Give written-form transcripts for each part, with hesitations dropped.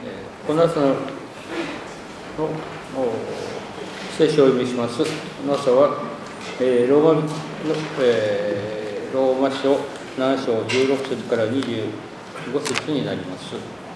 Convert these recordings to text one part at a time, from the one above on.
この朝の聖書をお読みします。この朝は、ローマ書7章16節から25節になります。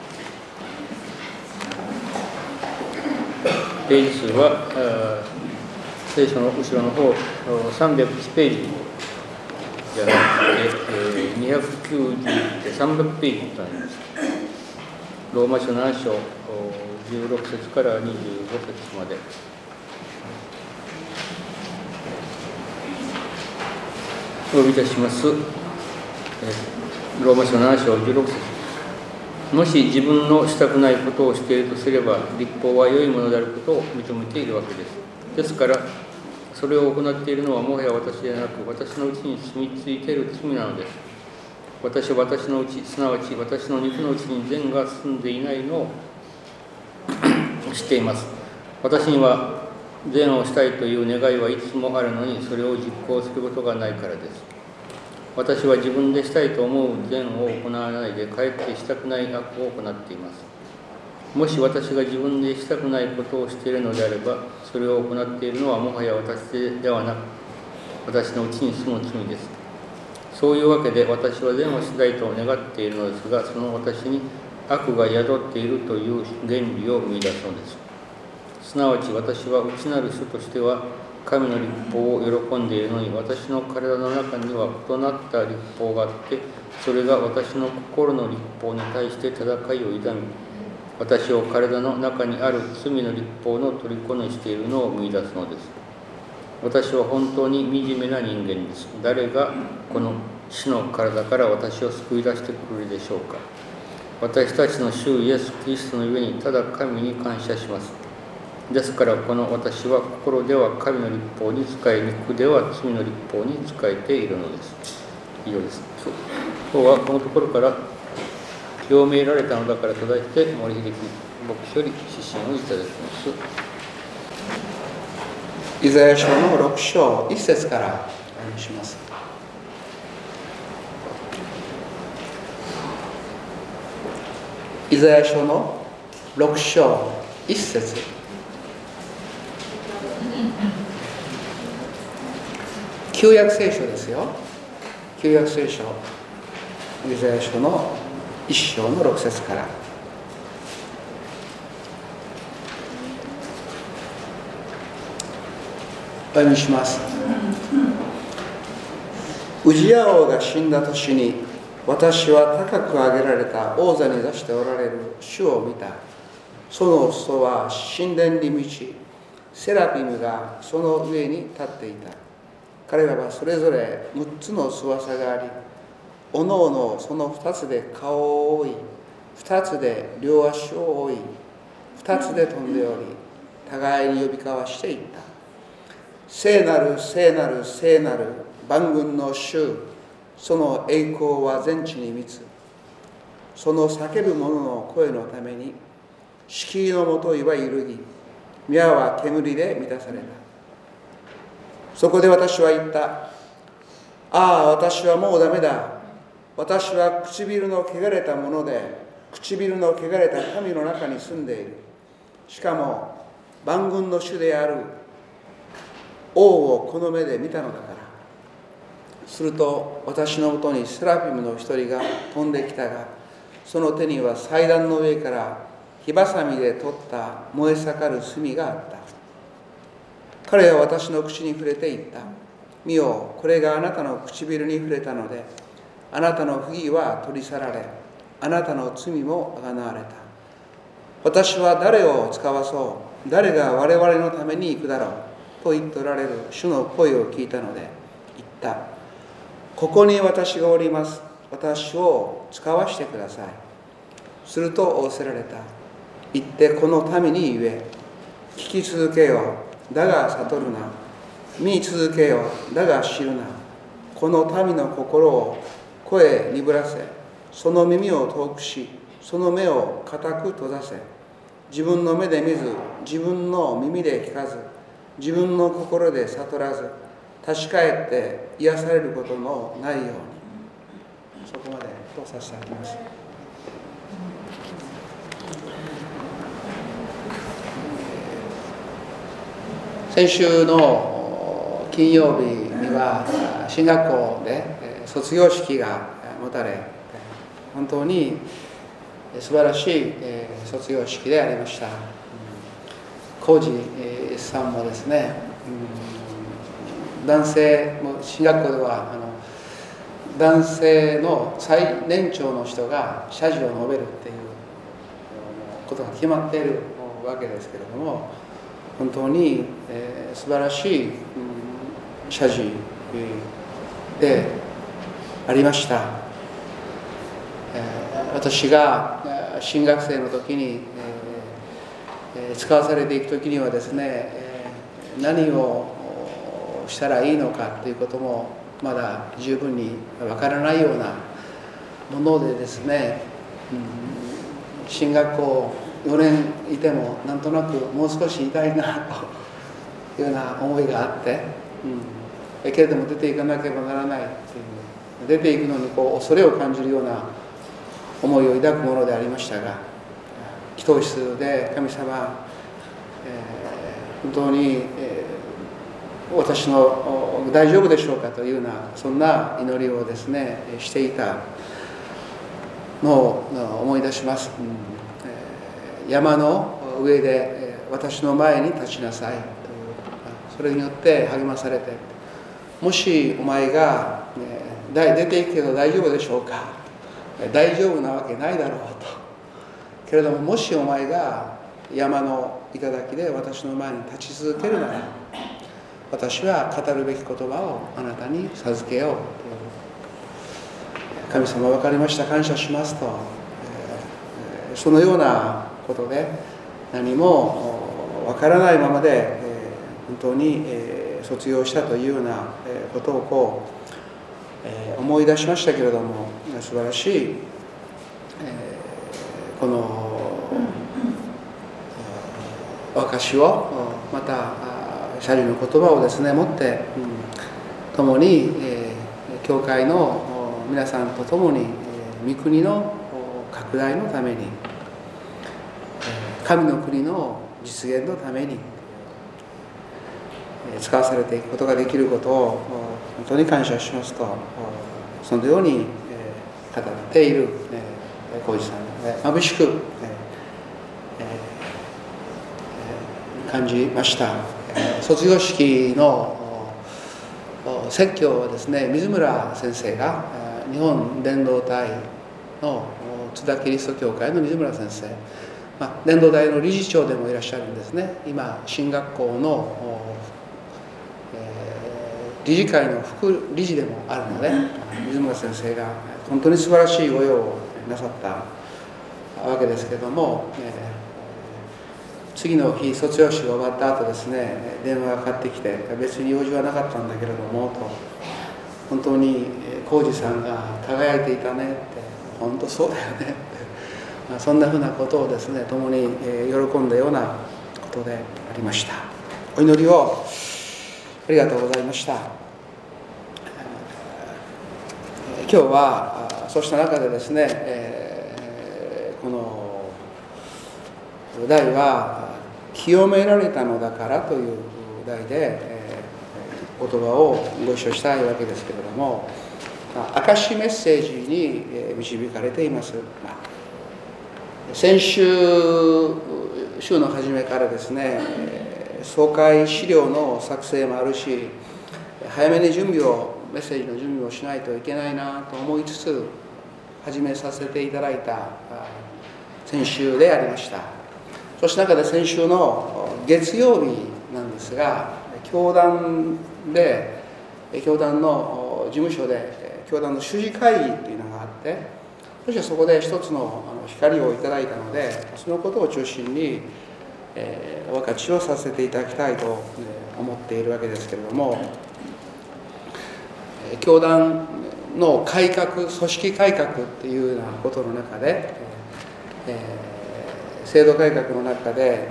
ページ数は聖書の後ろの方301ページじゃなくて、290で300ページとなります。ローマ書7章16節から25節まで。お読みいたします。ローマ書7章16節。もし自分のしたくないことをしているとすれば、律法は良いものであることを認めているわけです。ですから、それを行っているのはもはや私ではなく、私のうちに住み着いている罪なのです。私は私のうち、すなわち私の肉のうちに善が住んでいないのを知っています。私には善をしたいという願いはいつもあるのに、それを実行することがないからです。私は自分でしたいと思う善を行わないで、かえってしたくない悪を行っています。もし私が自分でしたくないことをしているのであれば、それを行っているのはもはや私ではなく、私のうちに住む罪です。そういうわけで、私は善をしたいと願っているのですが、その私に悪が宿っているという原理を見出すのです。すなわち私は内なる主としては神の律法を喜んでいるのに、私の体の中には異なった律法があって、それが私の心の律法に対して戦いを挑み、私を体の中にある罪の律法の虜にしているのを見出すのです。私は本当に惨めな人間です。誰がこの死の体から私を救い出してくれるでしょうか。私たちの主イエス・キリストの上にただ神に感謝します。ですからこの私は心では神の律法に仕え、肉では罪の律法に仕えているのです。以上です。今日はこのところから清められたのだからと題して、森秀樹牧師より指針をいただきます。 イザヤ書の6章1節からお読みします。イザヤ書の6章1節。旧約聖書ですよ。旧約聖書イザヤ書の1章の6節から。お読みします。ウジヤ王が死んだ年に、私は高く上げられた王座に座しておられる主を見た。その裾は神殿に満ち、セラピムがその上に立っていた。彼らはそれぞれ6つの翼があり、おのおのその2つで顔を覆い、2つで両足を覆い、2つで飛んでおり、互いに呼び交わしていった。聖なる聖なる聖なる万軍の主、その栄光は全地に満つ。その叫ぶ者の声のために敷居のもといは揺るぎ、宮は煙で満たされた。そこで私は言った。ああ、私はもうダメだ。私は唇の汚れたもので、唇の汚れた神の中に住んでいる。しかも万軍の主である王をこの目で見たのだから。すると私のもとにセラピムの一人が飛んできたが、その手には祭壇の上から火ばさみで取った燃え盛る炭があった。彼は私の口に触れて言った。見よ、これがあなたの唇に触れたので、あなたの不義は取り去られ、あなたの罪もあがなわれた。私は誰を使わそう、誰が我々のために行くだろうと言っておられる主の声を聞いたので言った。ここに私がおります。私を使わしてください。すると仰せられた。言ってこの民に言え。聞き続けよ、だが悟るな。見続けよ、だが知るな。この民の心を声鈍らせ、その耳を遠くし、その目を固く閉ざせ。自分の目で見ず、自分の耳で聞かず、自分の心で悟らず、立ち返って癒されることのないように。そこまでとさせていただきます。 先週の金曜日には進学校で卒業式が持たれ、本当に素晴らしい卒業式でありました。浩二さんもですね、男性も進学校では男性の最年長の人が謝辞を述べるっていうことが決まっているわけですけれども、本当に素晴らしい謝辞でありました。私が新学生の時に使わされていく時にはですね、何をしたらいいのかということもまだ十分にわからないようなものでですね、進学校4年いてもなんとなくもう少しいたいなというような思いがあって、けれども出ていかなければならないという、出ていくのに恐れを感じるような思いを抱くものでありましたが、祈祷室で神様、本当に、私の大丈夫でしょうかというようなそんな祈りをですねしていたのを思い出します。山の上で私の前に立ちなさいという、それによって励まされて、もしお前が出ていくけど大丈夫でしょうか、大丈夫なわけないだろうと、けれどももしお前が山の頂で私の前に立ち続けるなら、私は語るべき言葉をあなたに授けようという、神様分かりました、感謝しますと、そのようなことで何も分からないままで本当に卒業したというようなことを思い出しましたけれども、素晴らしいこの証をまた謝辞の言葉をですね持って共に教会の皆さんと共に御国の拡大のために、神の国の実現のために使わされていくことができることを本当に感謝しますと、そのように語っている浩二さん眩しく感じました。卒業式の説教はですね、水村先生が日本伝道隊の津田キリスト教会の水村先生、伝道隊の理事長でもいらっしゃるんですね。今進学校の理事会の副理事でもあるので、水村先生が本当に素晴らしいご用をなさったわけですけれども、次の日卒業式が終わった後ですね、電話がかかってきて、別に用事はなかったんだけれどもと、本当に浩二さんが輝いていたねって、本当そうだよねって、そんなふうなことをですね共に喜んだようなことでありました。お祈りをありがとうございました。今日はそうした中でですね、この題は清められたのだからという題で言葉をご一緒したいわけですけれども、証メッセージに導かれています。先週週の初めからですね、総会資料の作成もあるし、早めにメッセージの準備をしないといけないなと思いつつ始めさせていただいた先週でありました。そして中で先週の月曜日なんですが、教団の事務所で教団の主事会議というのがあって、そしてそこで一つの光をいただいたので、そのことを中心にお分かちをさせていただきたいと思っているわけですけれども、教団の改革、組織改革っていうようなことの中で、制度改革の中で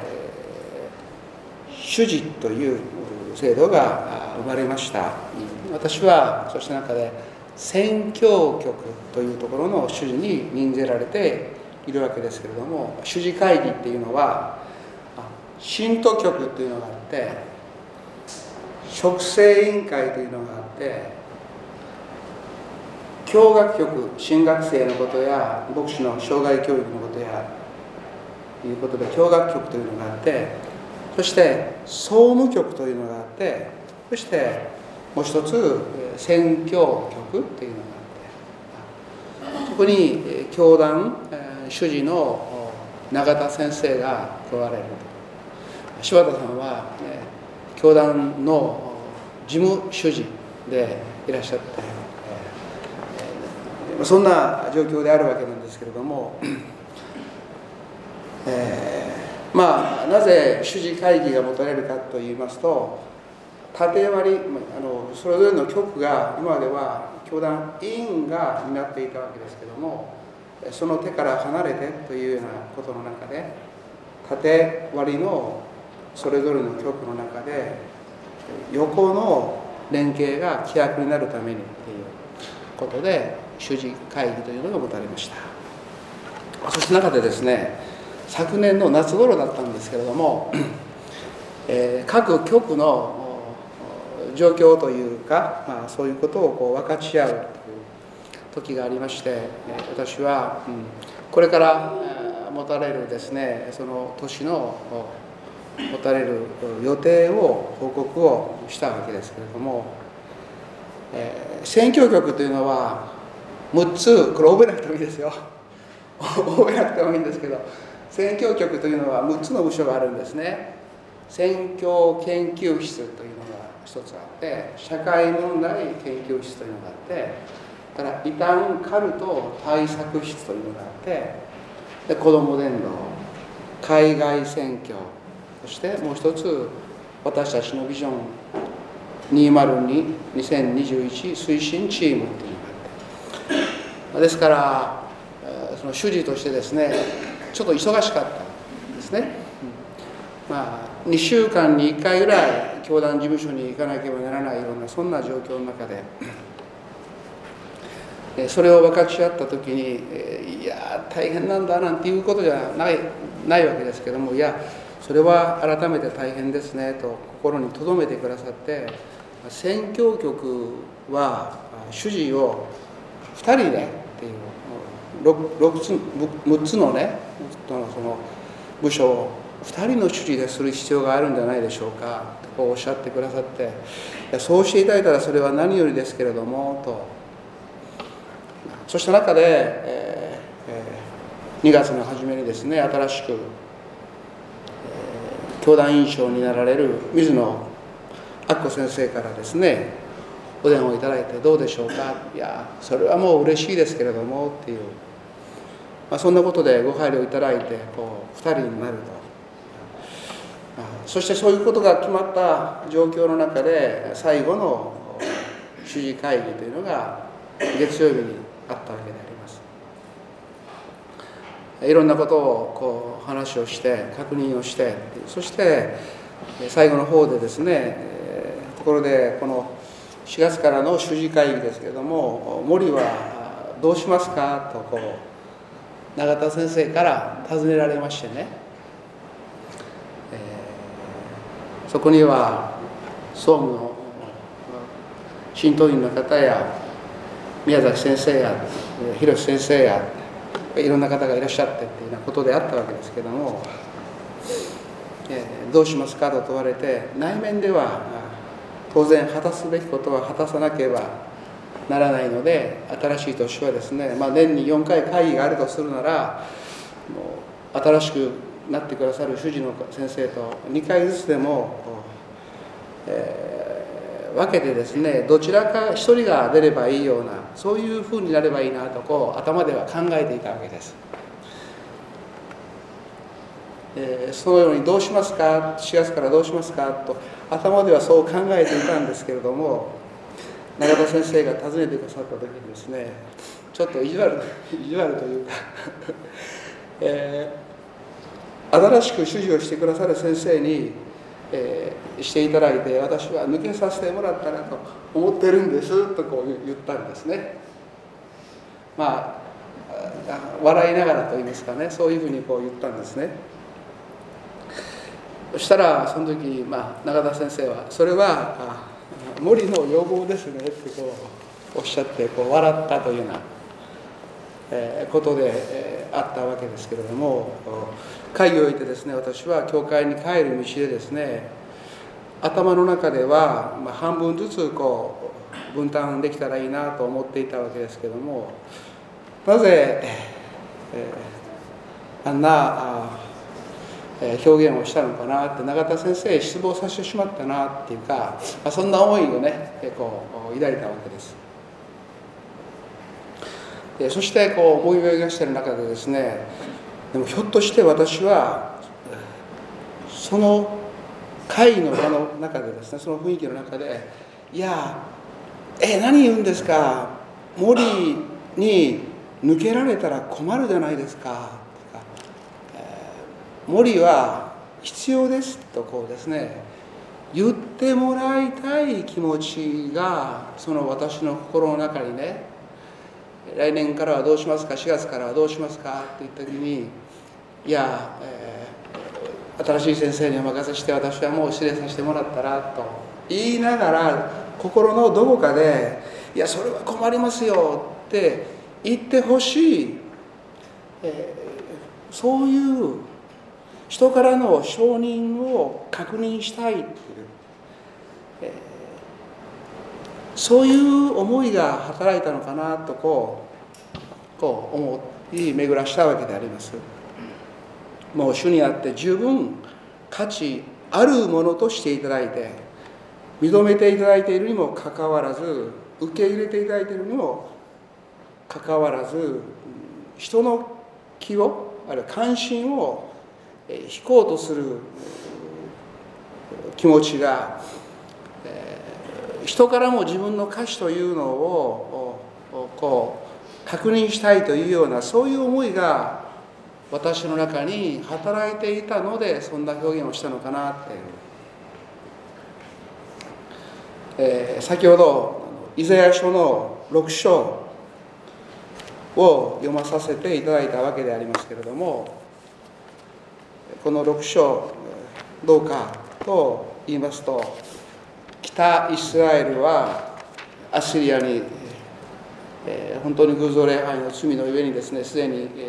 主事という制度が生まれました。私はそして中で宣教局というところの主事に任ぜられているわけですけれども、主事会議っていうのは信徒局っていうのがあって、 植生委員会というのがあって、教学局、新学生のことや牧師の障害教育のことやということで教学局というのがあって、そして総務局というのがあって、そしてもう一つ宣教局というのがあって、そこに教団主事の永田先生が加われる。柴田さんは教団の事務主事でいらっしゃって、そんな状況であるわけなんですけれども、なぜ主事会議が持たれるかといいますと、縦割り、それぞれの局が今までは教団委員が担っていたわけですけれども、その手から離れてというようなことの中で、縦割りのそれぞれの局の中で横の連携が規約になるためにということで主事会議というのが持たれました。そして中でですね、昨年の夏頃だったんですけれども、各局の状況というか、そういうことを分かち合うという時がありまして、私は、これから持たれるですね、その年の持たれる予定を報告をしたわけですけれども、選挙局というのは6つ、これ覚えなくてもいいですよ覚えなくてもいいんですけど、選挙局というのは6つの部署があるんですね。選挙研究室というのが一つあって、社会問題研究室というのがあって、それから異端カルト対策室というのがあって、で子ども伝道、海外選挙、そしてもう一つ私たちのビジョン2021推進チームというのがあって、ですからその主事としてですね、ちょっと忙しかったんですね。2週間に1回ぐらい教団事務所に行かなければならないようなそんな状況の中で、それを分かち合った時に、いや大変なんだなんていうことじゃないわけですけども、いやそれは改めて大変ですねと心に留めてくださって、宣教局は主事を2人でっていう6つのね、その部署を2人の主事でする必要があるんじゃないでしょうかとおっしゃってくださって、そうしていただいたらそれは何よりですけれどもと。そうした中で、2月の初めにですね、新しく、教団委員長になられる水野明子先生からですね、お電話をいただいて、どうでしょうか、いやそれはもう嬉しいですけれどもっていう、そんなことでご配慮いただいて2人になると。そしてそういうことが決まった状況の中で、最後の主事会議というのが月曜日にあったわけであります。いろんなことを話をして確認をして、そして最後の方でですね、ところでこの4月からの主事会議ですけれども、森はどうしますかと永田先生から尋ねられましてね、そこには総務の新党員の方や宮崎先生や広瀬先生やいろんな方がいらっしゃってっていうようなことであったわけですけども、どうしますかと問われて、内面では当然果たすべきことは果たさなければならないので、新しい年はですね、年に4回会議があるとするなら、もう新しくなってくださる主事の先生と2回ずつでも分けてですね、どちらか一人が出ればいいような、そういうふうになればいいなと頭では考えていたわけです。そのようにどうしますか、4月からどうしますかと頭ではそう考えていたんですけれども、永田先生が訪ねてくださった時にですね、ちょっと意地悪というか新しく主事をしてくださる先生に、していただいて、私は抜けさせてもらったなと思ってるんですと言ったんですね。笑いながらと言いますかね、そういうふうに言ったんですね。 そしたらその時、永田先生はそれは森の要望ですねっておっしゃって笑ったというようなことであったわけですけれども、会議を置いてですね、私は教会に帰る道でですね、頭の中では半分ずつ分担できたらいいなと思っていたわけですけれども、なぜあんな表現をしたのかなって永田先生へ失望させてしまったなっていうか、そんな思いをね抱いたわけです。そして思い描かしている中でですね、でもひょっとして私はその会の場の中でですね、その雰囲気の中で、いや何言うんですか、森に抜けられたら困るじゃないですか、森は必要ですとですね言ってもらいたい気持ちがその私の心の中にね、来年からはどうしますか、4月からはどうしますかって言った時に、いや、新しい先生にお任せして私はもう指令させてもらったらと言いながら、心のどこかでいやそれは困りますよって言ってほしい、そういう人からの承認を確認したいっていう、そういう思いが働いたのかなと思い巡らしたわけであります。もう主にあって十分価値あるものとしていただいて、認めていただいているにもかかわらず、受け入れていただいているにもかかわらず、人の気をあるいは関心を引こうとする気持ちが、人からも自分の価値というのを確認したいというような、そういう思いが私の中に働いていたので、そんな表現をしたのかなっていう、先ほどイザヤ書の6章を読まさせていただいたわけでありますけれども、この6章どうかと言いますと、北イスラエルはアッシリアに、本当に偶像礼拝の罪の上にですね、すでに、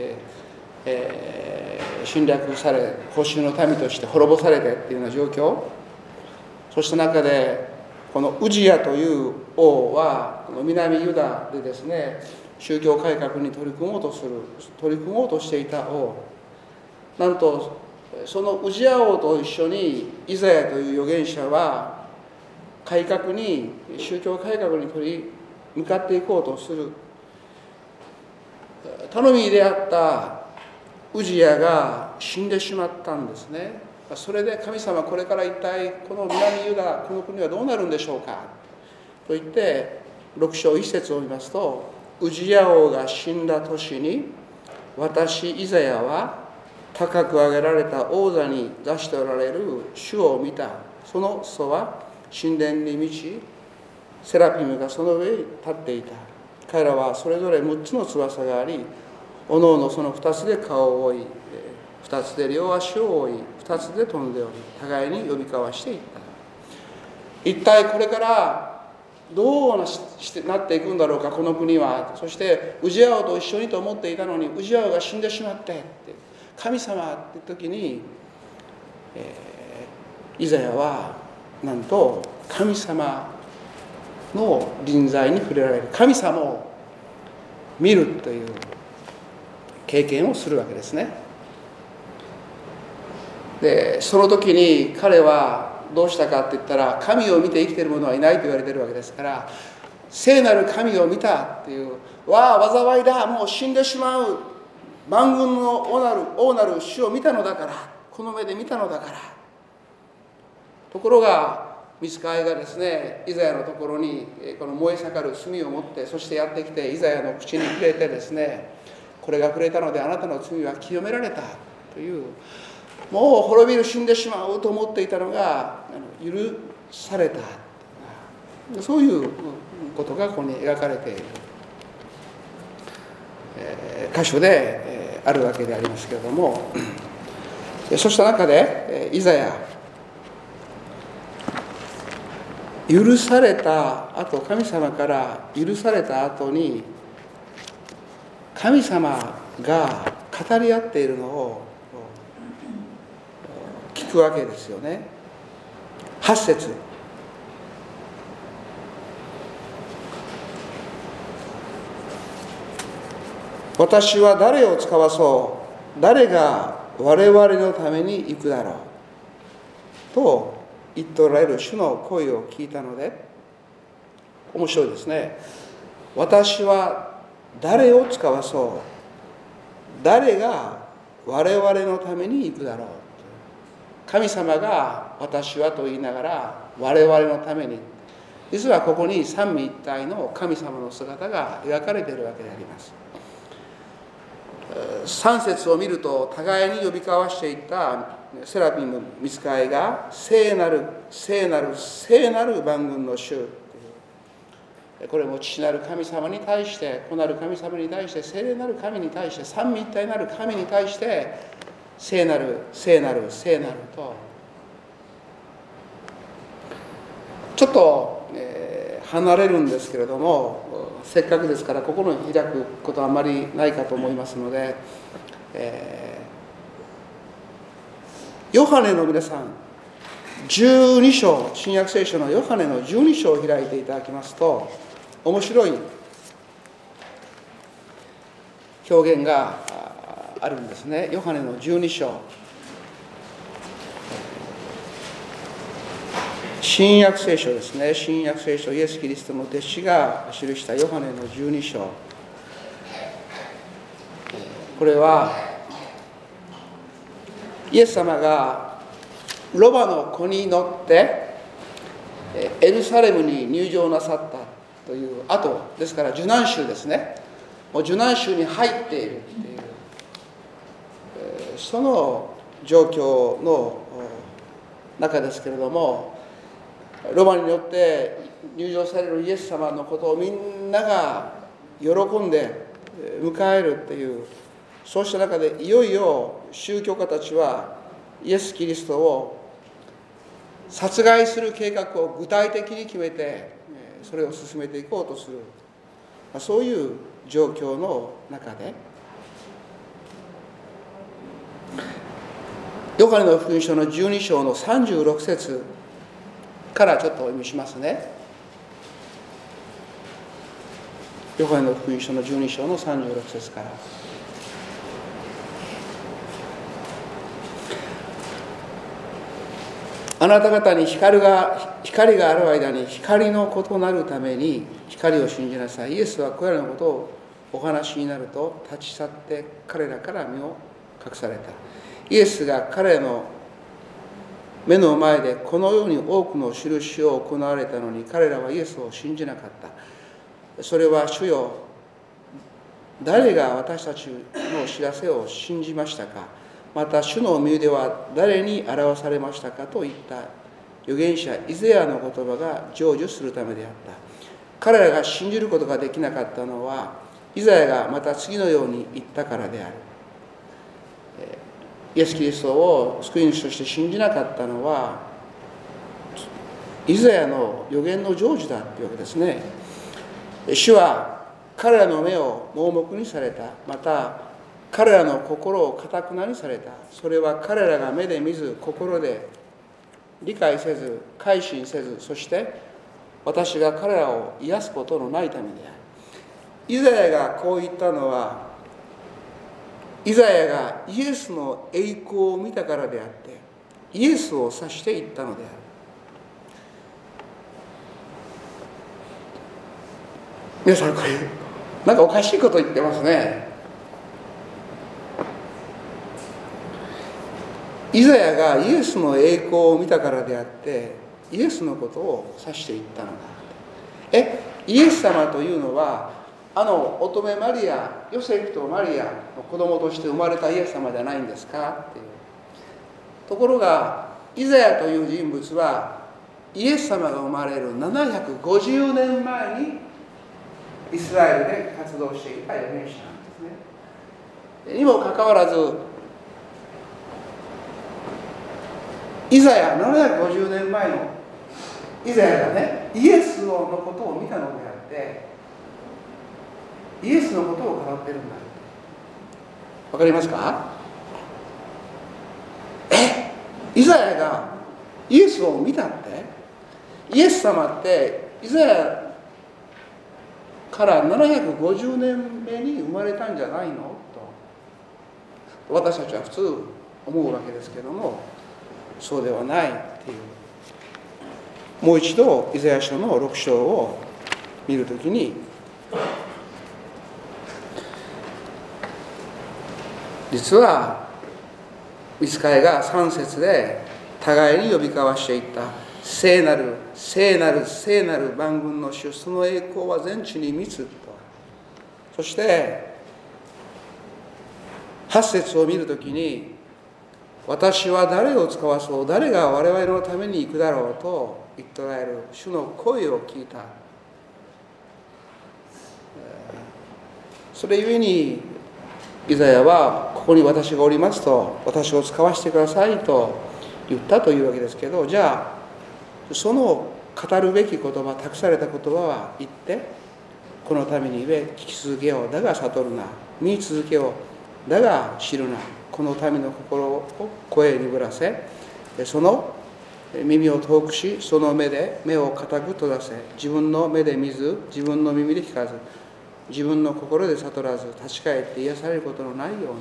侵略され、捕囚の民として滅ぼされてっていうような状況、そうした中でこのウジヤという王は南ユダでですね、宗教改革に取り組もうとしていた王、なんとそのウジヤ王と一緒にイザヤという預言者は宗教改革に向かっていこうとする。頼みであったウジヤが死んでしまったんですね。それで神様、これから一体この南ユダ、この国はどうなるんでしょうかと言って、6章1節を見ますと、ウジヤ王が死んだ年に、私イザヤは高く上げられた王座に座しておられる主を見た。その裾は神殿に満ち、セラピムがその上に立っていた。彼らはそれぞれ6つの翼があり、おのおのその2つで顔を覆い、2つで両足を覆い、2つで飛んでおり、互いに呼び交わしていった。一体これからどうなっていくんだろうか、この国は。そしてウジヤ王と一緒にと思っていたのに、ウジヤ王が死んでしまってって、神様って時に、イザヤはなんと神様の臨在に触れられる、神様を見るという経験をするわけですね。でその時に彼はどうしたかって言ったら、神を見て生きている者はいないと言われているわけですから、聖なる神を見たっていう、災いだ、もう死んでしまう、万軍の王なる主を見たのだから、この目で見たのだから。ところが御使いがですね、イザヤのところにこの燃え盛る炭を持って、そしてやってきてイザヤの口に触れてですね、これが触れたのであなたの罪は清められたという、もう滅びる、死んでしまうと思っていたのが許された、そういうことがここに描かれている箇所であるわけでありますけれども、 そうした中でイザヤ、許された後、神様から許された後に神様が語り合っているのを聞くわけですよね。8節、私は誰を使わそう、誰が我々のために行くだろうと言っておられる主の声を聞いたので、面白いですね。私は誰を使わそう、誰が我々のために行くだろう。神様が私はと言いながら我々のために、実はここに三位一体の神様の姿が描かれているわけであります。3節を見ると、互いに呼び交わしていたセラピンの御使いが聖なる聖なる聖なる万軍の主、これも父なる神様に対して、子なる神様に対して、聖霊なる神に対して、三位一体なる神に対して聖なる聖なる聖なると、ちょっと、離れるんですけれども、せっかくですから心に開くことはあまりないかと思いますので、ヨハネの皆さん、12章、新約聖書のヨハネの12章を開いていただきますと、面白い表現があるんですね。ヨハネの12章、新約聖書ですね。新約聖書、イエス・キリストの弟子が記したヨハネの12章、これはイエス様がロバの子に乗ってエルサレムに入場なさったという後ですから、受難週ですね。もう受難週に入っているっていう、その状況の中ですけれども、ロバに乗って入場されるイエス様のことをみんなが喜んで迎えるっていう、そうした中でいよいよ宗教家たちはイエス・キリストを殺害する計画を具体的に決めて、それを進めていこうとする、そういう状況の中で、ヨハネの福音書の12章の36節からちょっとお読みしますね。ヨハネの福音書の12章の36節から。あなた方に光がある間に光の異なるために光を信じなさい。イエスはこれらのことをお話になると立ち去って彼らから身を隠された。イエスが彼らの目の前でこのように多くの印を行われたのに、彼らはイエスを信じなかった。それは、主よ、誰が私たちの知らせを信じましたか。また主の御腕は誰に表されましたかといった預言者イザヤの言葉が成就するためであった。彼らが信じることができなかったのは、イザヤがまた次のように言ったからである。イエス・キリストを救い主として信じなかったのは、イザヤの預言の成就だというわけですね。主は彼らの目を盲目にされた。また彼らの心を堅くなにされた。それは彼らが目で見ず、心で理解せず、改心せず、そして私が彼らを癒すことのないためである。イザヤがこう言ったのは、イザヤがイエスの栄光を見たからであって、イエスを指して言ったのである。皆さん、これなんかおかしいこと言ってますね。イザヤがイエスの栄光を見たからであって、イエスのことを指して言ったのだ。イエス様というのは、乙女マリア、ヨセフとマリアの子供として生まれたイエス様じゃないんですかっていう。ところが、イザヤという人物は、イエス様が生まれる750年前にイスラエルで活動していた預言者なんですね。にもかかわらず、 イザヤ750年前のイザヤがね、イエスのことを見たのであって、イエスのことを語ってるんだ。わかりますか？イザヤがイエスを見たって、イエス様ってイザヤから750年目に生まれたんじゃないのと私たちは普通思うわけですけども、そうではないっていう。もう一度イザヤ書の6章を見るときに、実は御使いが3節で互いに呼び交わしていった。聖なる聖なる聖なる万軍の主、その栄光は全地に満つと。そして8節を見るときに、私は誰を使わそう、誰が我々のために行くだろうと言っておられる主の声を聞いた。それゆえにイザヤは、ここに私がおりますと、私を使わせてくださいと言ったというわけですけど、じゃあその語るべき言葉、託された言葉は言って、このために言え、聞き続けよう、だが悟るな、見続けよう、だが知るな、この民の心を声にぶらせ、その耳を遠くし、その目を固く閉ざせ、自分の目で見ず、自分の耳で聞かず、自分の心で悟らず、立ち返って癒されることのないように。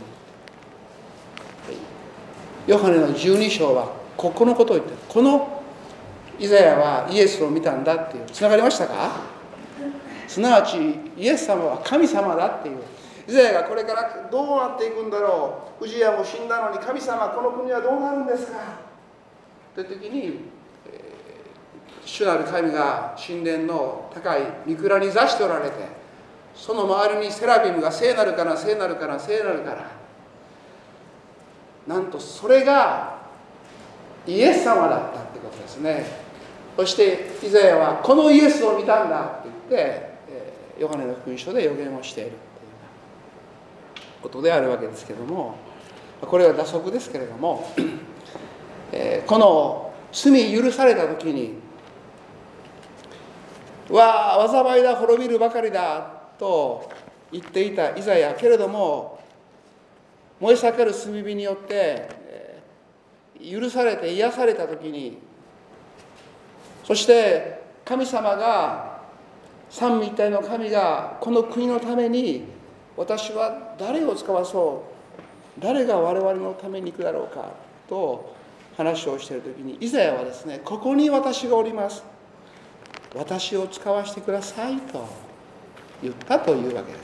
ヨハネの12章はこのことを言ってる。このイザヤはイエスを見たんだっていう。つながりましたか？すなわちイエス様は神様だっていう。イザヤがこれからどうなっていくんだろう、ウジヤも死んだのに神様、この国はどうなるんですかという時に、主なる神が神殿の高い御蔵に座しておられて、その周りにセラビムが聖なるから聖なるから聖なるから、なんとそれがイエス様だったってことですね。そしてイザヤはこのイエスを見たんだって言って、ヨハネの福音書で予言をしているということであるわけですけれども、これは打足ですけれども、この罪許された時に、わあ災いだ、滅びるばかりだと言っていたイザヤ、けれども燃え盛る炭火によって許されて癒された時に、そして神様が、三位一体の神がこの国のために、私は誰を使わそう、誰が我々のために行くだろうかと話をしている時に、イザヤはですね、ここに私がおります、私を使わせてくださいと言ったというわけです。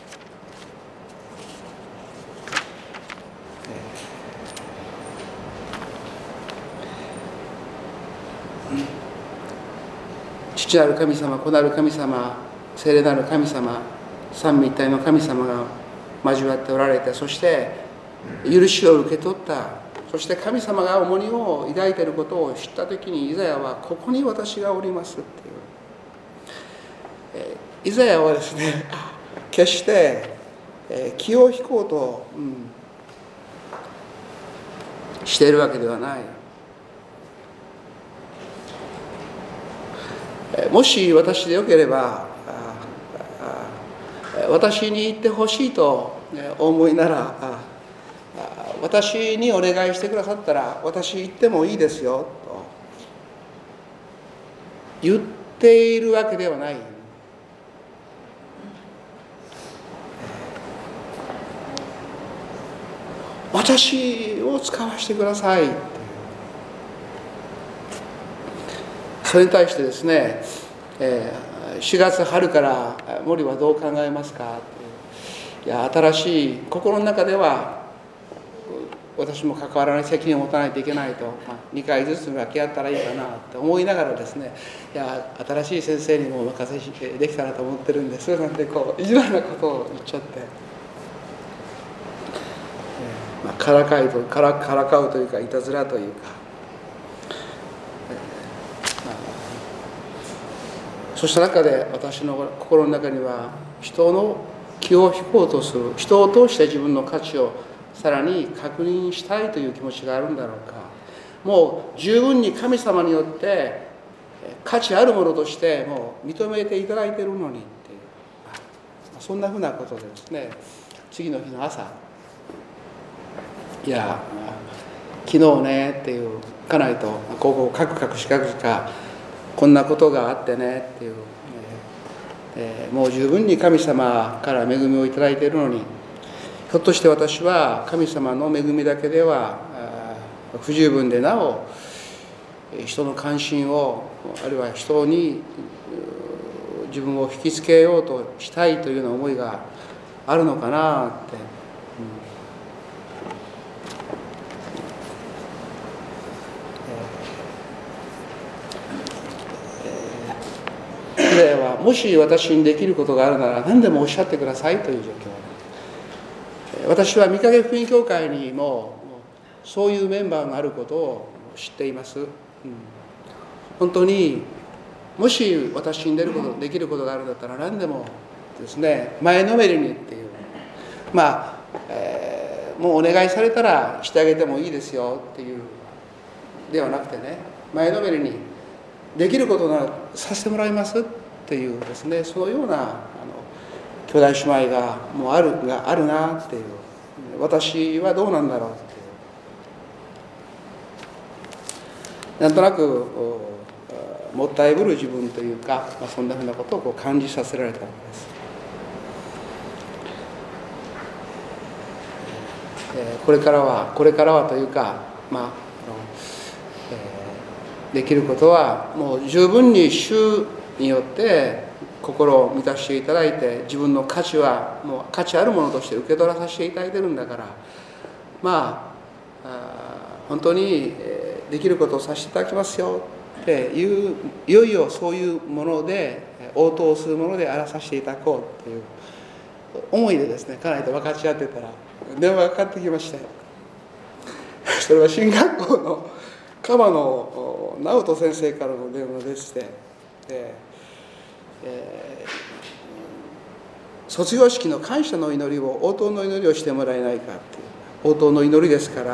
父なる神様、子なる神様、聖霊なる神様、三位一体の神様が交わっておられて、そして許しを受け取った、そして神様が重荷を抱いていることを知ったときに、イザヤはここに私がおりますっていう。イザヤはですね、決して気を引こうと、しているわけではない。もし私でよければ、私に言ってほしいとお思いなら、私にお願いしてくださったら私言ってもいいですよと言っているわけではない。私を使わせてください。それに対してですね、4月春から森はどう考えますか。いや、新しい心の中では私も関わらない、責任を持たないといけないと、2回ずつ分け合ったらいいかなと思いながらですね、いや、新しい先生にもお任せできたらと思ってるんです。なんてこう意地悪なことを言っちゃって、からかうというか、いたずらというか、そうした中で私の心の中には、人の気を引こうとする、人を通して自分の価値をさらに確認したいという気持ちがあるんだろうか。 もう十分に神様によって価値あるものとしてもう認めていただいているのにっていう、そんなふうなことでですね、次の日の朝、いや昨日ねっていう、家内とこうカクカクしかくかこんなことがあってねっていう、もう十分に神様から恵みをいただいているのに、ひょっとして私は神様の恵みだけでは不十分で、なお人の関心を、あるいは人に自分を引きつけようとしたいというような思いがあるのかなって、彼はもし私にできることがあるなら何でもおっしゃってくださいという状況。私は御影福音教会にもそういうメンバーがあることを知っています。本当にもし私にできることがあるんだったら何でもですね、前のめりにっていう、もうお願いされたらしてあげてもいいですよっていうではなくてね、前のめりにできることならさせてもらいますっていうですね、そのような兄弟姉妹がもうあるなっていう、私はどうなんだろうっていう、なんとなくもったいぶる自分というか、そんなふうなことをこう感じさせられたわけです。これからはというか、できることはもう十分に主によって心を満たしていただいて、自分の価値はもう価値あるものとして受け取らさせていただいてるんだから、本当にできることをさせていただきますよっていう、いよいよそういうもので応答するものであらさせていただこうという思いでですね、家内と分かち合ってたら電話がかかってきまして、それは進学校の鎌野直人先生からの電話でして、卒業式の感謝の祈りを、応答の祈りをしてもらえないかっていう、応答の祈りですから、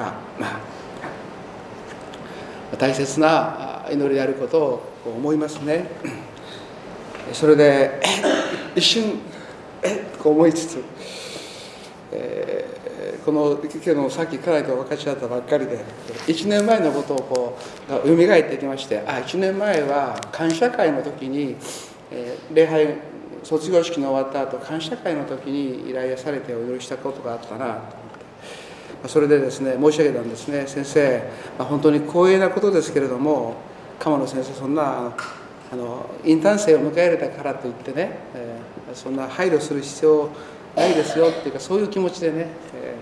大切な祈りであることを思いますね。それで一瞬と思いつつ、この今日のさっき家内と分かち合ったばっかりで、1年前のことを蘇ってきまして、1年前は感謝会の時に、礼拝卒業式の終わった後、感謝会の時に依頼されてお祈りしたことがあったなと思って、それでですね申し上げたんですね。先生、本当に光栄なことですけれども、鎌野先生、そんなインターン生を迎えられたからといってね、そんな配慮する必要ないですよっていうか、そういう気持ちでね、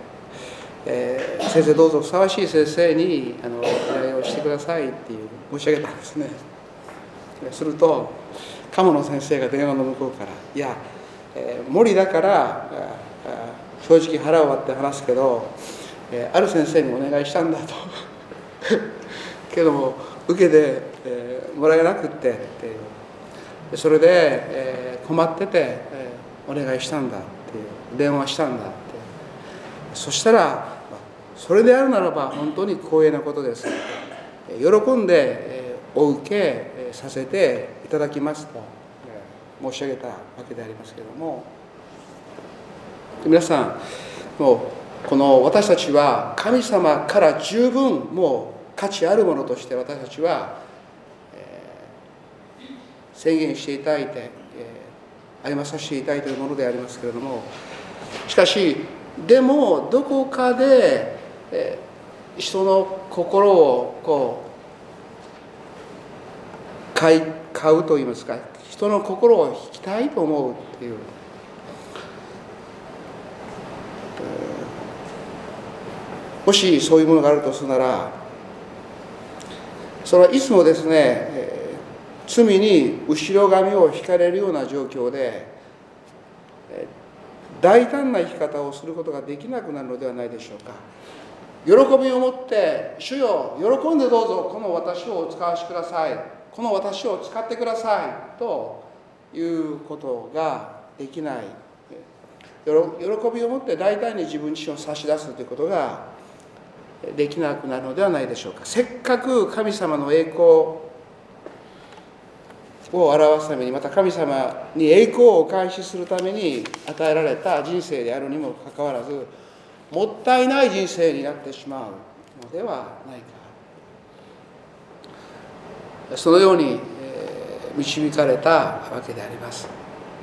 先生どうぞふさわしい先生に依頼をしてくださいっていう申し上げたんですね。すると鎌野先生が電話の向こうから、いや、無理だから正直腹を割って話すけど、ある先生にお願いしたんだとけども受けて、もらえなくってっていう、それで、困ってて、お願いしたんだっていう、電話したんだって。そしたら、それであるならば本当に光栄なことです、喜んでお受けさせていただきますと申し上げたわけでありますけれども、皆さん、もうこの私たちは神様から十分もう価値あるものとして私たちは宣言していただいて歩まさせていただいているものでありますけれども、しかしでもどこかで人の心をこう買うといいますか、人の心を引きたいと思うっていう、もしそういうものがあるとするなら、それはいつもですね、罪に後ろ髪を引かれるような状況で大胆な生き方をすることができなくなるのではないでしょうか。喜びを持って「主よ、喜んでどうぞこの私をお使わしください、この私を使ってください」ということができない。喜びを持って大胆に自分自身を差し出すということができなくなるのではないでしょうか。せっかく神様の栄光を表すために、また神様に栄光をお返しするために与えられた人生であるにもかかわらず、もったいない人生になってしまうのではないか。そのように導かれたわけであります。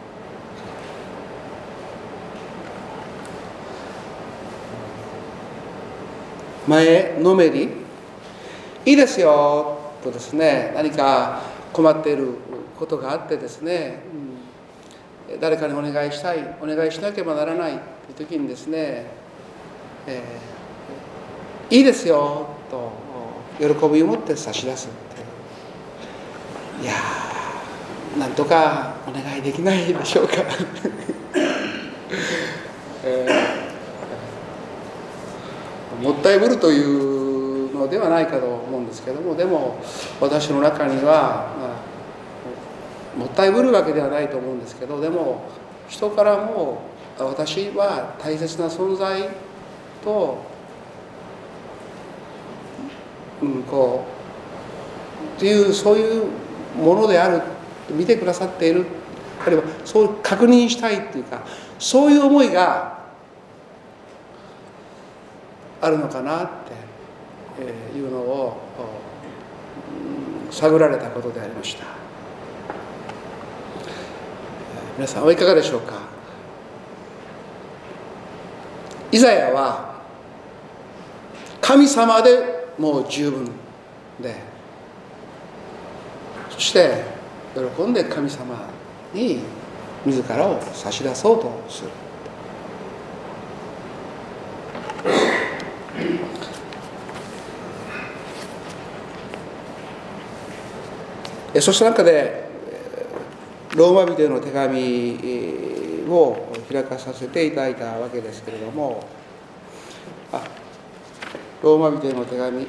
前のめり、いいですよとですね、何か困っていることがあってですね、誰かにお願いしたい、お願いしなければならないという時にですね、いいですよと喜びを持って差し出す。いやー、なんとかお願いできないでしょうか。もったいぶるというのではないかと思うんですけども、でも私の中には、もったいぶるわけではないと思うんですけど、でも人からも私は大切な存在と、っていうそういうものである、見てくださっている、あるいはそう確認したいっていうか、そういう思いがあるのかなっていうのを探られたことでありました。皆さんはいかがでしょうか。イザヤは神様でもう十分で、そして喜んで神様に自らを差し出そうとする。そした中でローマ人への手紙を開かさせていただいたわけですけれども、ローマ人への手紙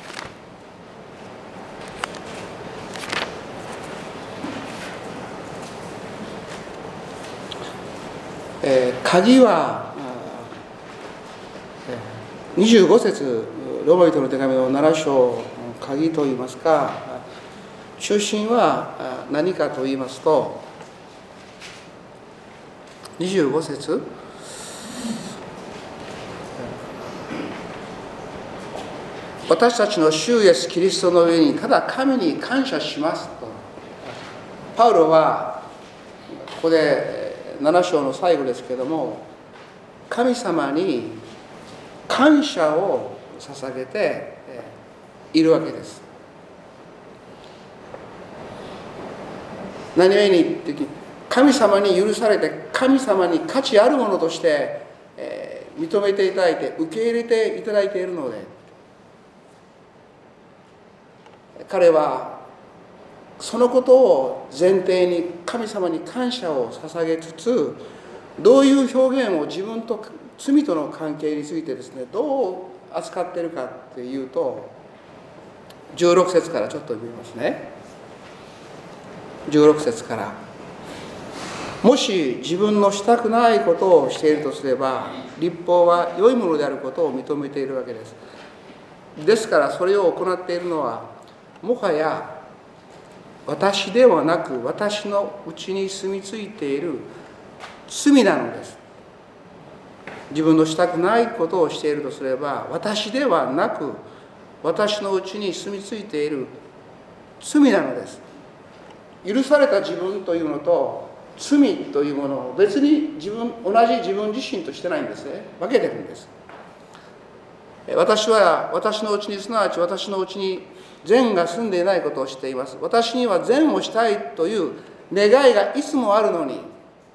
鍵は25節、ローマ人の手紙の7章、鍵といいますか、中心は何かと言いますと、25節、私たちの主イエスキリストの上にただ神に感謝しますと、パウロはここで7章の最後ですけれども、神様に感謝を捧げているわけです。何故に神様に許されて、神様に価値あるものとして、認めていただいて受け入れていただいているので、彼はそのことを前提に神様に感謝を捧げつつ、どういう表現を自分と罪との関係についてですね、どう扱っているかっていうと、16節からちょっと見ますね。16節から、もし自分のしたくないことをしているとすれば、律法は良いものであることを認めているわけです。ですからそれを行っているのは、もはや私ではなく、私のうちに住み着いている罪なのです。自分のしたくないことをしているとすれば、私ではなく、私のうちに住み着いている罪なのです。許された自分というのと罪というものを別に同じ自分自身としてないんですね。分けてるんです。私は私のうちに、すなわち私のうちに善が住んでいないことを知っています。私には善をしたいという願いがいつもあるのに、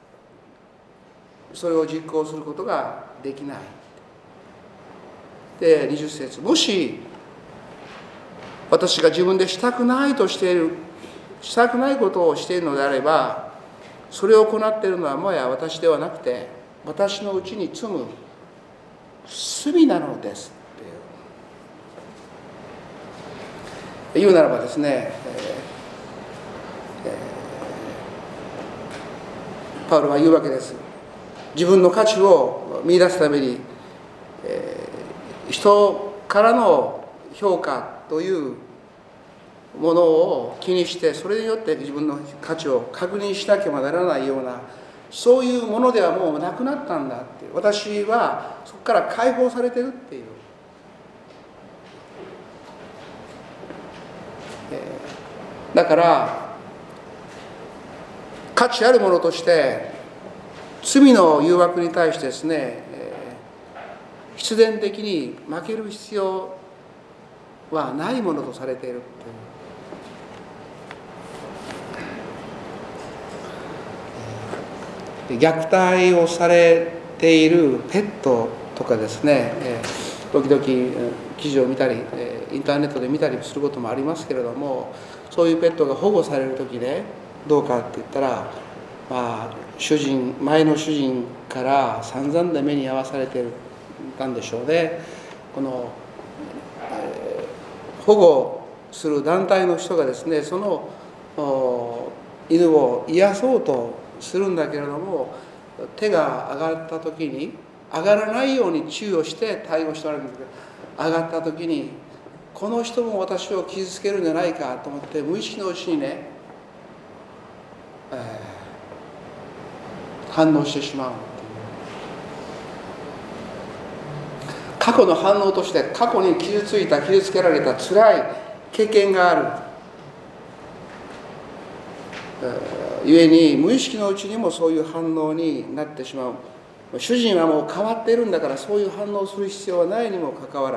それを実行することができない。で、20節、もし私が自分でしたくないことをしているのであれば、それを行っているのはもはや私ではなくて、私のうちに住む罪なのですって言うならばですね、パウロは言うわけです。自分の価値を見出すために、人かからの評価というものを気にして、それによって自分の価値を確認しなければならないような、そういうものではもうなくなったんだっていう、私はそこから解放されてるっていう、だから価値あるものとして罪の誘惑に対してですね、必然的に負ける必要はないものとされているという。虐待をされているペットとかですね、時々記事を見たりインターネットで見たりすることもありますけれども、そういうペットが保護される時ね、どうかって言ったら、前の主人から散々な目に遭わされてたんでしょうね。この、保護する団体の人がですね、その犬を癒そうとするんだけれども、手が上がった時に上がらないように注意をして対応しておられるんですけど、上がった時にこの人も私を傷つけるんじゃないかと思って、無意識のうちにね、反応してしまう。過去の反応として、過去に傷つけられた辛い経験があるゆえに、無意識のうちにもそういう反応になってしまう。主人はもう変わっているんだから、そういう反応をする必要はないにもかかわら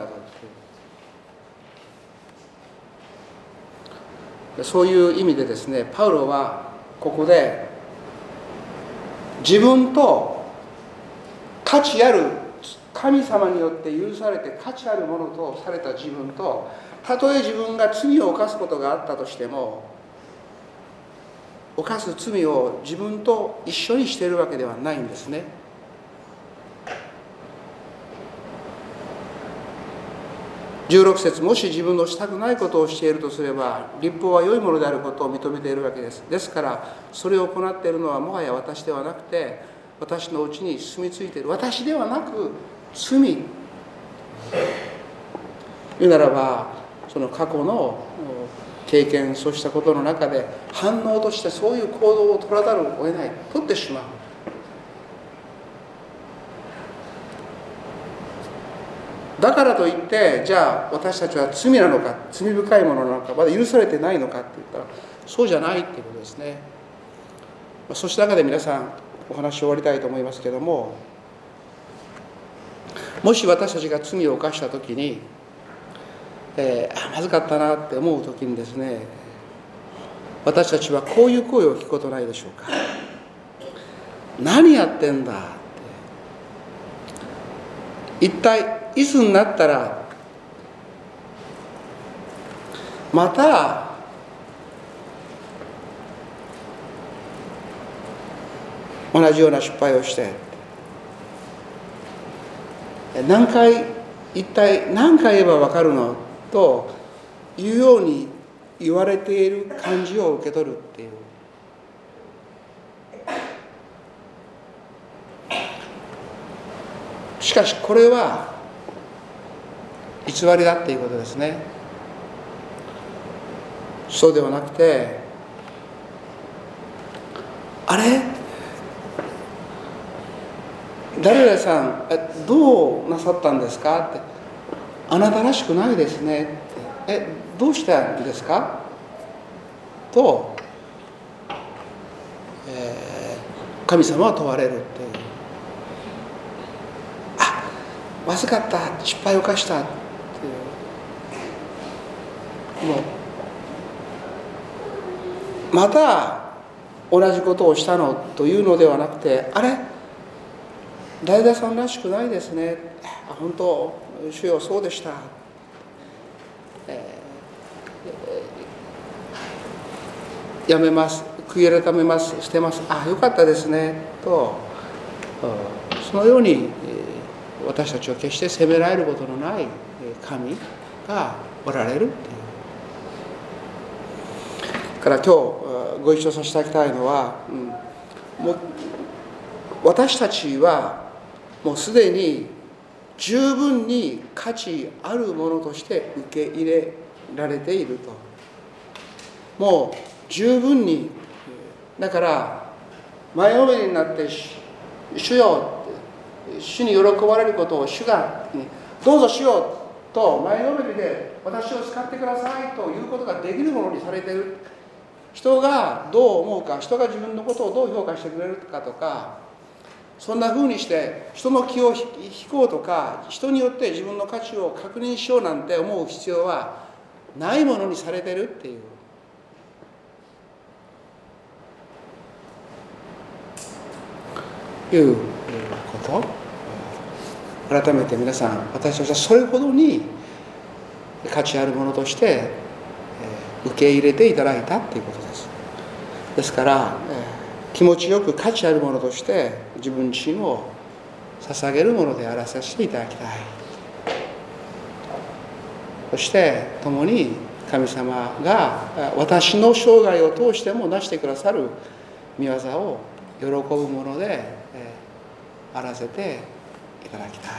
ず、そういう意味でですね、パウロはここで自分と価値ある、神様によって許されて価値あるものとされた自分と、たとえ自分が罪を犯すことがあったとしても、犯す罪を自分と一緒にしているわけではないんですね。16節、もし自分のしたくないことをしているとすれば、律法は良いものであることを認めているわけです。ですからそれを行っているのはもはや私ではなくて、私のうちに住み着いている私ではなく罪。言うならば、その過去の経験、そうしたことの中で反応としてそういう行動を取らざるを得ない、取ってしまう。だからといって、じゃあ私たちは罪なのか、罪深いものなのか、まだ許されてないのかって言ったら、そうじゃないっていうことですね。そした中で皆さんお話を終わりたいと思いますけども、もし私たちが罪を犯したときに、まずかったなって思うときにですね、私たちはこういう声を聞くことないでしょうか。何やってんだって。一体いつになったらまた同じような失敗をして、一体何回言えば分かるのというように言われている感じを受け取るっていう。しかしこれは偽りだっていうことですね。そうではなくて、あれ、誰々さんどうなさったんですかって、あなたらしくないですねって、どうしたんですかと、神様は問われるっていう。まずかった、失敗を犯したっていう、もうまた同じことをしたのというのではなくて、あれ、誰々さんらしくないですね、本当主よそうでした、やめます、悔い改めます、捨てます、よかったですねと、そのように私たちは決して責められることのない神がおられるっていう。から今日ご一緒させていただきたいのは、もう私たちはもうすでに十分に価値あるものとして受け入れられていると。もう十分に、だから前のめりになって主よ、主に喜ばれることを主がどうぞ主よと前のめりで私を使ってくださいということができるものにされている。人がどう思うか、人が自分のことをどう評価してくれるかとか、そんな風にして人の気を引こうとか、人によって自分の価値を確認しようなんて思う必要はないものにされているっていうこと、改めて皆さん、私たちはそれほどに価値あるものとして受け入れていただいたということです。ですから、気持ちよく価値あるものとして自分自身を捧げるものであらさせていただきたい。そして共に神様が私の生涯を通してもなしてくださる御業を喜ぶものであらせていただきたい。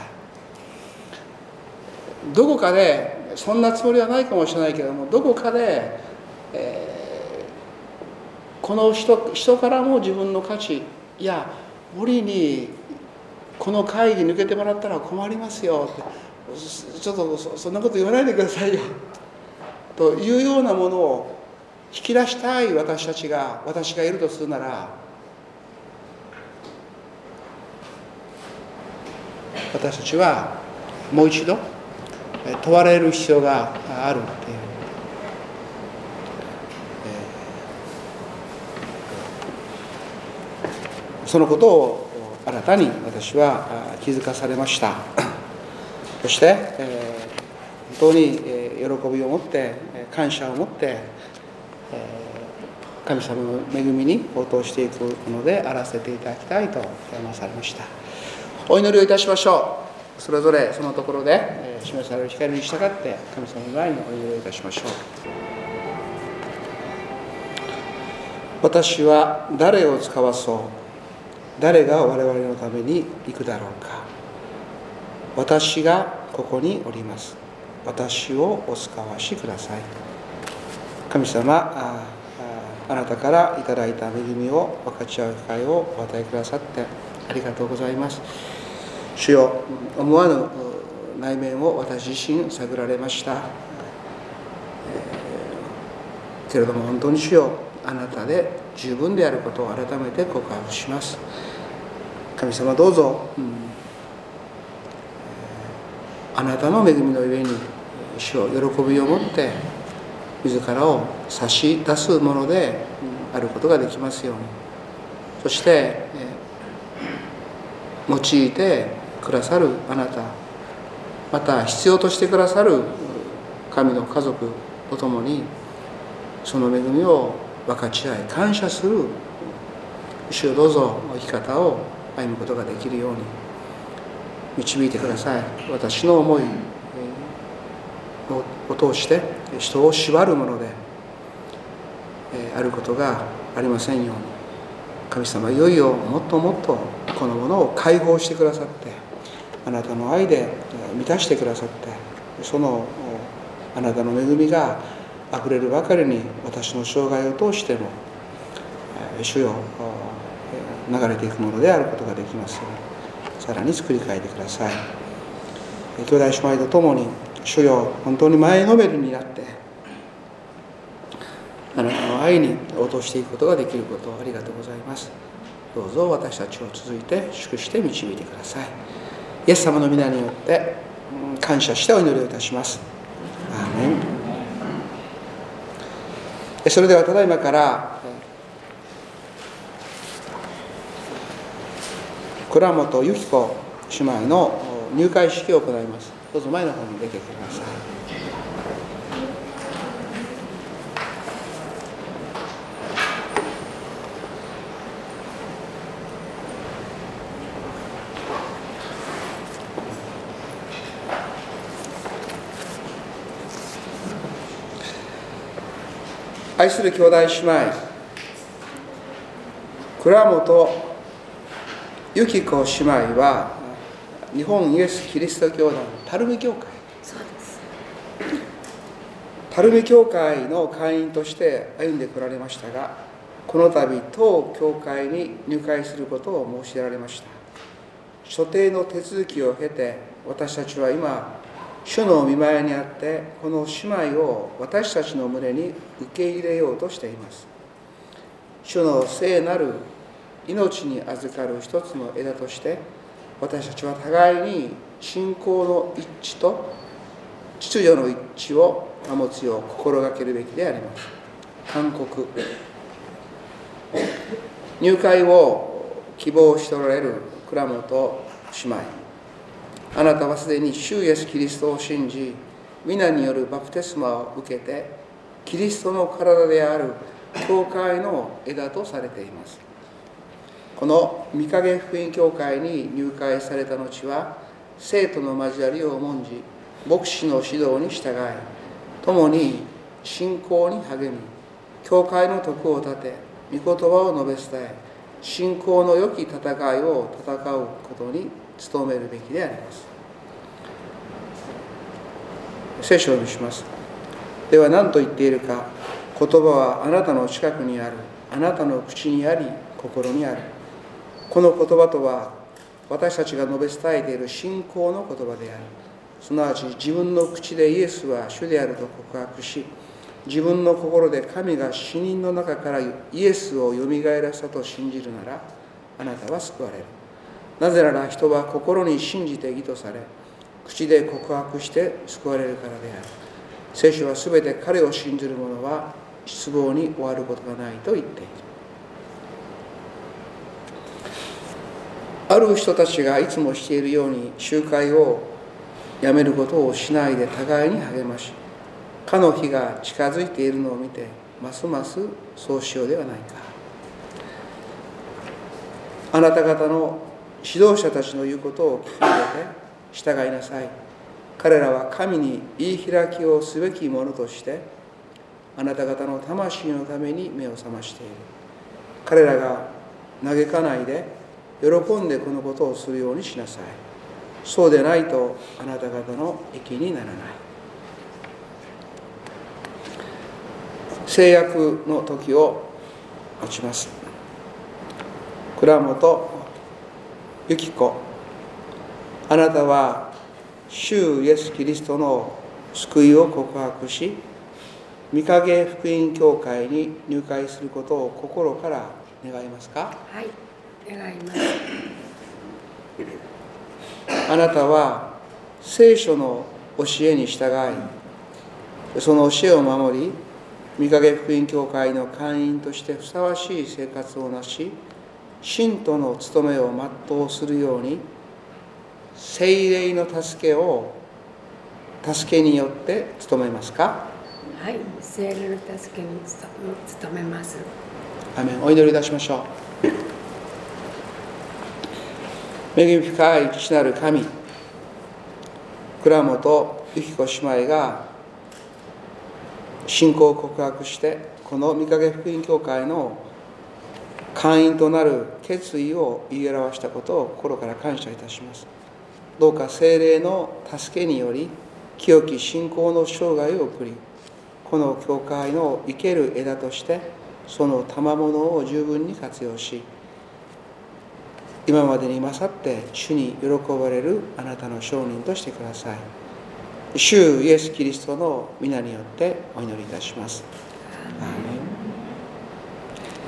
どこかでそんなつもりはないかもしれないけれども、どこかで、この人からも自分の価値、いや森にこの会議抜けてもらったら困りますよって、ちょっとそんなこと言わないでくださいよというようなものを引き出したい私がいるとするなら、私たちはもう一度問われる必要があるっていう、そのことを新たに私は気づかされました。そして、本当に喜びを持って感謝を持って神様の恵みに応答していくのであらせていただきたいと提案されました。お祈りをいたしましょう。それぞれそのところで示される光に従って神様の前にお祈りをいたしましょう。私は誰を使わそう、誰が我々のために行くだろうか。私がここにおります。私をお使わしください。神様、あなたからいただいた恵みを分かち合う機会をお与えくださってありがとうございます。主よ、思わぬ内面を私自身探られました。けれども本当に主よ、あなたで十分であることを改めて告白します。神様どうぞ、あなたの恵みの上に主を喜びを持って自らを差し出すものであることができますように。そして用いてくださるあなた、また必要としてくださる神の家族と共にその恵みを分かち合い感謝する主をどうぞ生き方を歩むことができるように導いてください。私の思いを通して人を縛るものであることがありませんように、神様いよいよもっともっとこのものを解放してくださって、あなたの愛で満たしてくださって、そのあなたの恵みがあふれるばかりに私の生涯を通しても主よ流れていくものであることができますように、さらに作り変えてください。兄弟姉妹と共に主よ、本当に前のめりになってあなたの愛に応答していくことができることをありがとうございます。どうぞ私たちを続いて祝して導いてください。イエス様の皆によって感謝してお祈りをいたします。アーメン。それではただいまから倉本由紀子姉妹の入会式を行います。どうぞ前の方に出てきてください。愛する兄弟姉妹、倉本由紀子姉妹は日本イエス・キリスト教団垂水教会、 そうです。 垂水教会の会員として歩んでこられましたが、この度当教会に入会することを申し出られました。所定の手続きを経て、私たちは今主の御前にあってこの姉妹を私たちの胸に受け入れようとしています。主の聖なる命に預かる一つの枝として、私たちは互いに信仰の一致と秩序の一致を保つよう心がけるべきであります。勧告。入会を希望しておられる倉本姉妹、あなたはすでに主イエスキリストを信じ、皆によるバプテスマを受けて、キリストの体である教会の枝とされています。この御影福音教会に入会された後は、生徒の交わりを重んじ、牧師の指導に従い、共に信仰に励み、教会の徳を立て、御言葉を述べ伝え、信仰の良き戦いを戦うことに努めるべきであります。聖書を見します。では何と言っているか。言葉はあなたの近くにある。あなたの口にあり、心にある。この言葉とは、私たちが述べ伝えている信仰の言葉である。すなわち自分の口でイエスは主であると告白し、自分の心で神が死人の中からイエスをよみがえらせたと信じるなら、あなたは救われる。なぜなら人は心に信じて義とされ、口で告白して救われるからである。聖書はすべて彼を信じる者は失望に終わることがないと言っている。ある人たちがいつもしているように集会をやめることをしないで互いに励まし、かの日が近づいているのを見て、ますますそうしようではないか。あなた方の指導者たちの言うことを聞き入れて従いなさい。彼らは神に言い開きをすべきものとして、あなた方の魂のために目を覚ましている。彼らが嘆かないで、喜んでこのことをするようにしなさい。そうでないとあなた方の益にならない。制約の時を待ちます。倉本由紀子、あなたは主イエスキリストの救いを告白し、御影福音教会に入会することを心から願いますか？ はい、願います。 あなたは聖書の教えに従い、その教えを守り、御影福音教会の会員としてふさわしい生活をなし、信徒の務めを全うするように、聖霊の助けによって務めますか？ はい、聖霊の助けに努めます。 アメン。お祈りいたしましょう。恵み深い父なる神、倉本由紀子姉妹が信仰を告白して、この御影福音教会の会員となる決意を言い表したことを心から感謝いたします。どうか聖霊の助けにより、清き信仰の生涯を送り、この教会の生ける枝として、その賜物を十分に活用し、今までに勝って主に喜ばれるあなたの証人としてください。主イエスキリストの皆によってお祈りいたします。